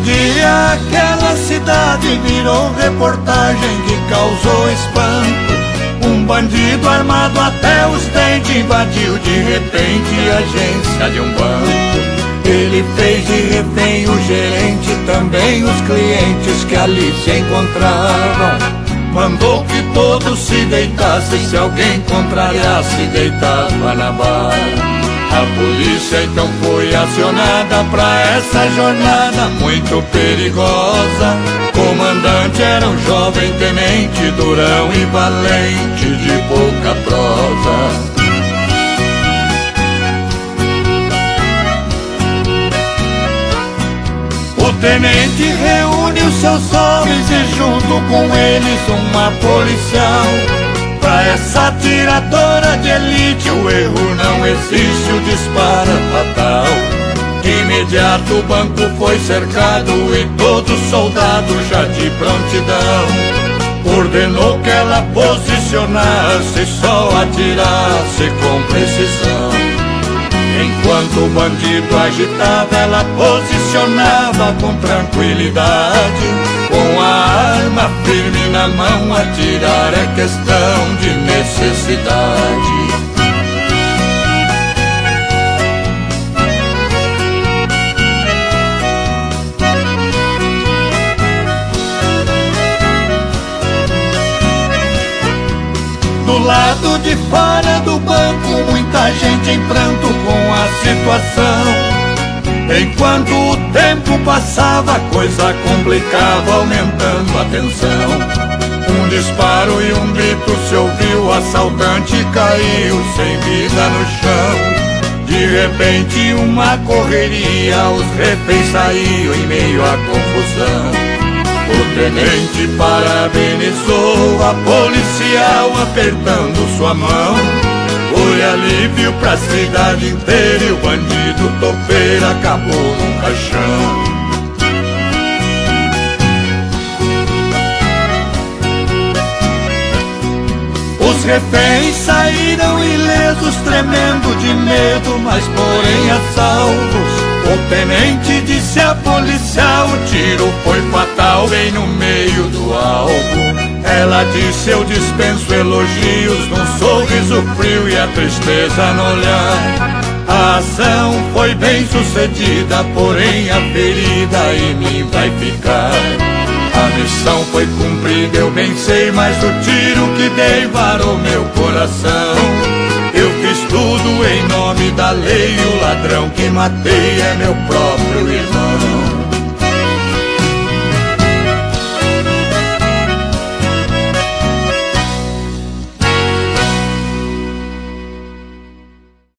dia aquela cidade virou reportagem que causou espanto. Um bandido armado até os dentes invadiu de repente a agência de um banco. Ele fez de refém o gerente, também os clientes que ali se encontravam. Mandou que todos se deitassem, se alguém contrariasse, deitava na bala. A polícia então foi acionada pra essa jornada muito perigosa. Comandante era um jovem tenente, durão e valente, de pouca prosa. O tenente reúne os seus homens e junto com eles uma policial. Pra essa atiradora de elite o erro não existe, o disparo é fatal. De imediato o banco foi cercado e todo soldado já de prontidão ordenou que ela posicionasse, só atirasse com precisão. Enquanto o bandido agitava, ela posicionava com tranquilidade. Com a arma firme na mão, atirar é questão de necessidade. Do lado de fora do banco, muita gente em pranto com a situação. Enquanto o tempo passava, a coisa complicava, aumentando a tensão. Um disparo e um grito se ouviu, o assaltante caiu sem vida no chão. De repente uma correria, os reféns saíam em meio à confusão. O tenente parabenizou a policial, apertando sua mão. Foi alívio pra cidade inteira e o bandido topeiro acabou num caixão. Os reféns saíram ilesos, tremendo de medo, mas porém a salvos. O tenente disse à policial, o tiro foi fatal bem no meio do alvo. Ela disse, eu dispenso elogios, num sorriso frio e a tristeza no olhar. A ação foi bem sucedida, porém a ferida em mim vai ficar. A missão foi cumprida, eu bem sei, mas o tiro que dei varou meu coração. Eu fiz tudo em nome da lei, o ladrão que matei é meu próprio